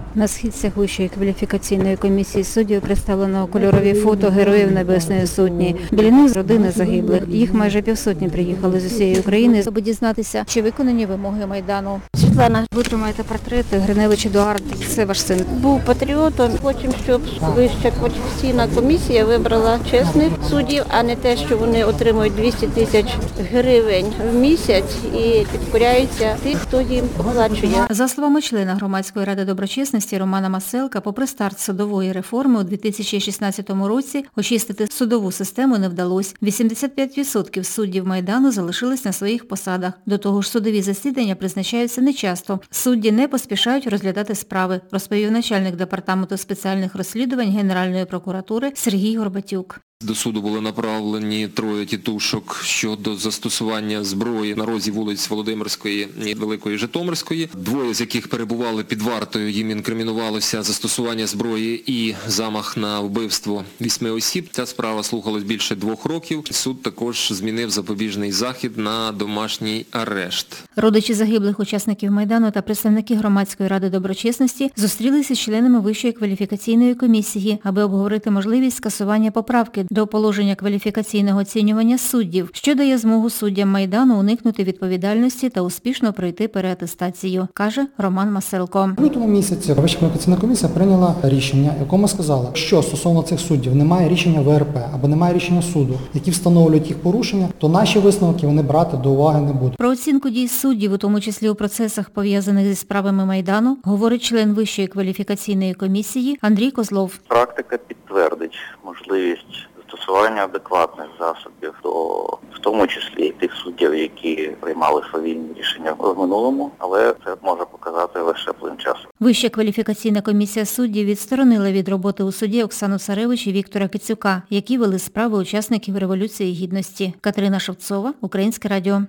На східцях Вищої кваліфікаційної комісії суддів представлено кольорові фото Героїв Небесної Сотні. Біля них родини загиблих. Їх майже півсотні приїхали з усієї України, аби дізнатися, чи виконані вимоги Майдану. Світлана, ви тримаєте портрети. Гриневич Едуард, це ваш син. Був патріотом. Хочемо, щоб Вища кваліфікаційна комісія вибрала чесних суддів, а не те, що вони отримують 200 тисяч гривень в місяць і підкоряються тих, хто їм оплачує. За словами члена Громадської ради доброчесності Романа Маселка, попри старт судової реформи у 2016 році, очистити судову систему не вдалося. 85% суддів Майдану залишились на своїх посадах. До того ж, судові засідання призначаються нечасто. Судді не поспішають розглядати справи, розповів начальник департаменту спеціальних розслідувань Генеральної прокуратури Сергій Горбатюк. До суду були направлені 3 тітушок щодо застосування зброї на розі вулиць Володимирської і Великої Житомирської. 2 з яких перебували під вартою, їм інкримінувалося застосування зброї і замах на вбивство 8 осіб. Ця справа слухалась більше 2 років. Суд також змінив запобіжний захід на домашній арешт. Родичі загиблих учасників Майдану та представники Громадської ради доброчесності зустрілися з членами Вищої кваліфікаційної комісії, аби обговорити можливість скасування поправки до положення кваліфікаційного оцінювання суддів, що дає змогу суддям Майдану уникнути відповідальності та успішно пройти переатестацію, каже Роман Маселко. В лютому місяці Вища кваліфікаційна комісія прийняла рішення, якому сказала, що стосовно цих суддів немає рішення ВРП або немає рішення суду, які встановлюють їх порушення, то наші висновки вони брати до уваги не будуть. Про оцінку дій суддів, у тому числі у процесах, пов'язаних зі справами Майдану, говорить член Вищої кваліфікаційної комісії Андрій Козлов. Практика підтвердить можливість застосування адекватних засобів до, в тому числі, і тих суддів, які приймали свавільні рішення в минулому, але це може показати лише плин часу. Вища кваліфікаційна комісія суддів відсторонила від роботи у суді Оксану Царевич і Віктора Кицюка, які вели справи учасників Революції Гідності. Катерина Шевцова, Українське радіо.